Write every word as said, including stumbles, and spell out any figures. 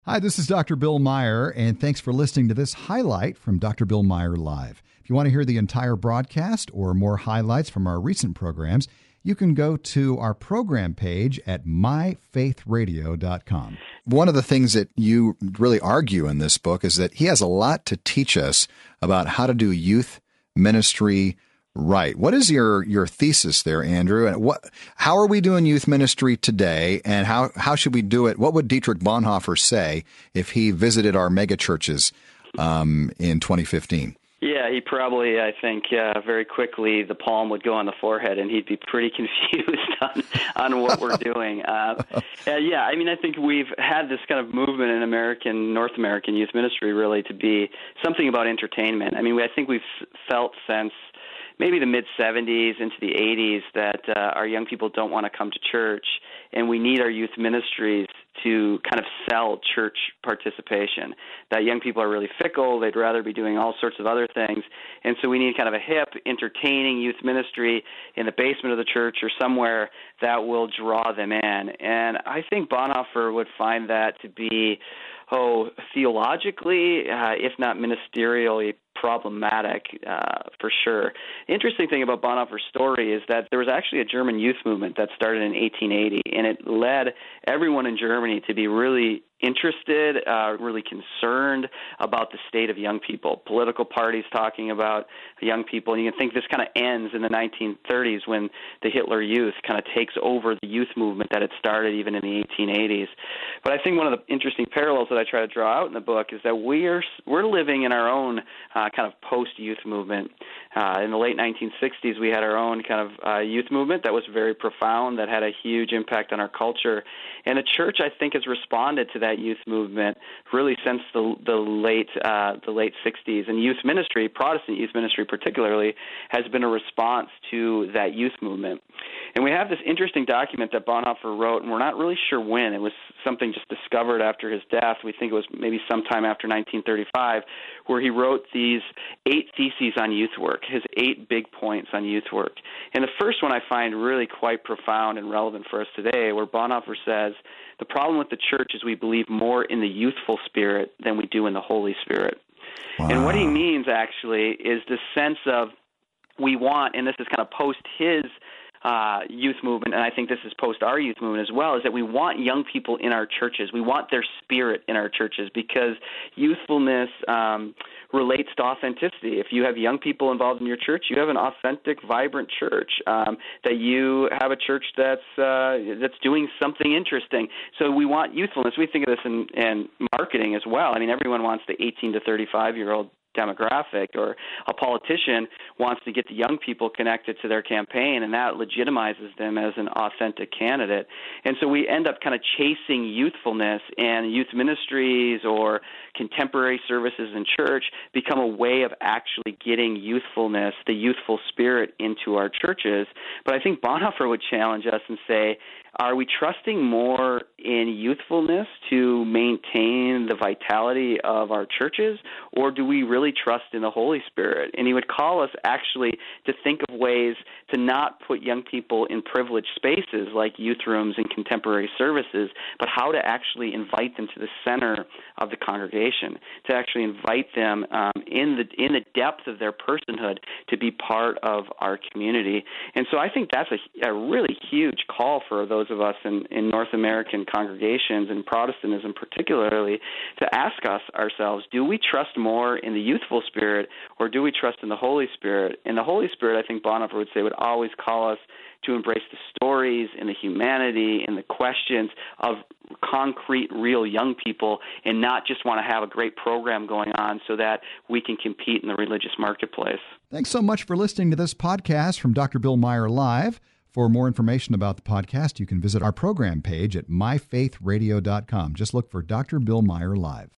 Hi, this is Doctor Bill Meyer, and thanks for listening to this highlight from Doctor Bill Meyer Live. If you want to hear the entire broadcast or more highlights from our recent programs, you can go to our program page at my faith radio dot com. One of the things that you really argue in this book is that he has a lot to teach us about how to do youth ministry right. What is your, your thesis there, Andrew? And what, how are we doing youth ministry today, and how, how should we do it? What would Dietrich Bonhoeffer say if he visited our mega churches um, in twenty fifteen? Yeah, he probably, I think, uh, very quickly the palm would go on the forehead, and he'd be pretty confused on, on what we're doing. Uh, uh, yeah, I mean, I think we've had this kind of movement in American, North American youth ministry really to be something about entertainment. I mean, I think we've felt since maybe the mid-seventies into the eighties that uh, our young people don't want to come to church, and we need our youth ministries to kind of sell church participation, that young people are really fickle, they'd rather be doing all sorts of other things, and so we need kind of a hip, entertaining youth ministry in the basement of the church or somewhere that will draw them in. And I think Bonhoeffer would find that to be, oh, theologically, uh, if not ministerially, problematic uh, for sure. The interesting thing about Bonhoeffer's story is that there was actually a German youth movement that started in eighteen eighty, and it led everyone in Germany to be really interested, uh, really concerned about the state of young people. Political parties talking about young people, and you can think this kind of ends in the nineteen thirties when the Hitler Youth kind of takes over the youth movement that had started even in the eighteen eighties. But I think one of the interesting parallels that I try to draw out in the book is that we're we're living in our own uh, kind of post-youth movement. Uh, in the late nineteen sixties, we had our own kind of uh, youth movement that was very profound, that had a huge impact on our culture. And the church, I think, has responded to that youth movement really since the the late uh, the late sixties. And youth ministry, Protestant youth ministry particularly, has been a response to that youth movement. And we have this interesting document that Bonhoeffer wrote, and we're not really sure when. It was something just discovered after his death. We think it was maybe sometime after nineteen thirty-five, where he wrote these eight theses on youth work, his eight big points on youth work. And the first one I find really quite profound and relevant for us today, where Bonhoeffer says, the problem with the church is we believe more in the youthful spirit than we do in the Holy Spirit. Wow. And what he means, actually, is the sense of we want, and this is kind of post his Uh, youth movement, and I think this is post our youth movement as well, is that we want young people in our churches. We want their spirit in our churches because youthfulness um, relates to authenticity. If you have young people involved in your church, you have an authentic, vibrant church, um, that you have a church that's uh, that's doing something interesting. So we want youthfulness. We think of this in, in marketing as well. I mean, everyone wants the eighteen to thirty-five-year-old demographic, or a politician wants to get the young people connected to their campaign, and that legitimizes them as an authentic candidate. And so we end up kind of chasing youthfulness, and youth ministries or contemporary services in church become a way of actually getting youthfulness, the youthful spirit, into our churches. But I think Bonhoeffer would challenge us and say, are we trusting more in youthfulness to maintain the vitality of our churches, or do we really trust in the Holy Spirit? And he would call us actually to think of ways to not put young people in privileged spaces like youth rooms and contemporary services, but how to actually invite them to the center of the congregation, to actually invite them um, in the in the depth of their personhood to be part of our community. And so I think that's a, a really huge call for those of us in, in North American congregations and Protestantism particularly, to ask us ourselves, do we trust more in the youthful spirit, or do we trust in the Holy Spirit? And the Holy Spirit, I think Bonhoeffer would say, would always call us to embrace the stories and the humanity and the questions of concrete, real young people, and not just want to have a great program going on so that we can compete in the religious marketplace. Thanks so much for listening to this podcast from Doctor Bill Meyer Live. For more information about the podcast, you can visit our program page at my faith radio dot com. Just look for Doctor Bill Meyer Live.